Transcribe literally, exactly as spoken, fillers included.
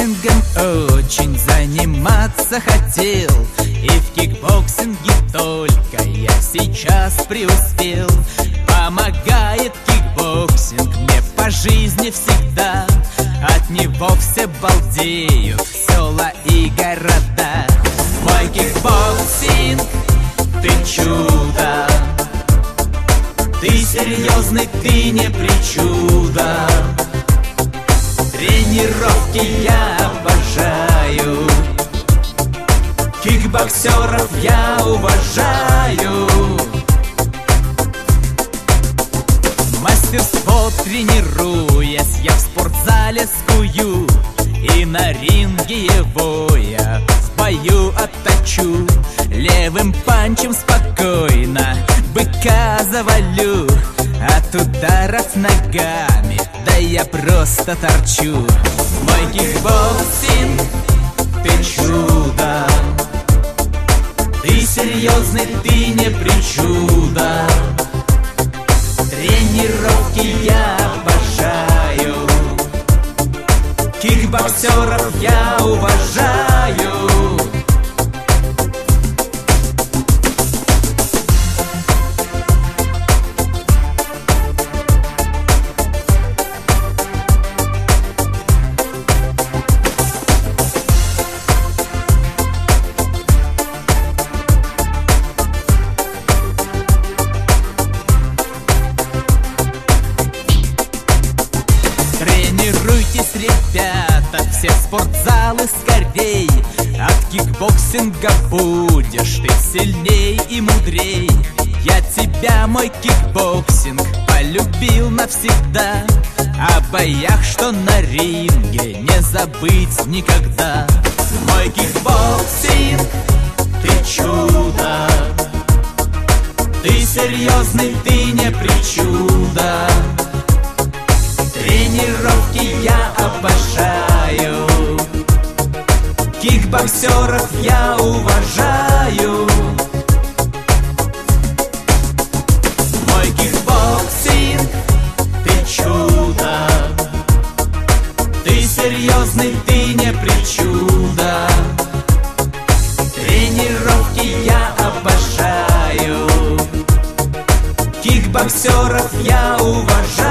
кикбоксингом очень заниматься хотел, и в кикбоксинге только я сейчас преуспел. Помогает кикбоксинг мне по жизни всегда, от него все балдеют села и города. Мой кикбоксинг, ты чудо, ты серьезный, ты не причуда. Тренировки я обожаю, кикбоксеров я уважаю. Мастерство тренируясь, я в спортзале скую, и на ринге его я в бою отточу. Левым панчем спокойно быка завалю, от ударов ногами, да я просто торчу. Мой кикбоксинг, ты чудо, ты серьезный, ты не причуда. Тренировки я обожаю, кикбоксеров я уважаю. Тренируйтесь, ребята, все спортзалы скорей. От кикбоксинга будешь ты сильней и мудрей. Я тебя, мой кикбоксинг, полюбил навсегда. О боях, что на ринге, не забыть никогда. Мой кикбоксинг, ты чудо, ты серьезный, ты не причуда. Тренировки я обожаю, кикбоксеров я уважаю. Мой кикбоксинг, ты чудо, ты серьезный, ты не причуда. Тренировки я обожаю, кикбоксеров я уважаю.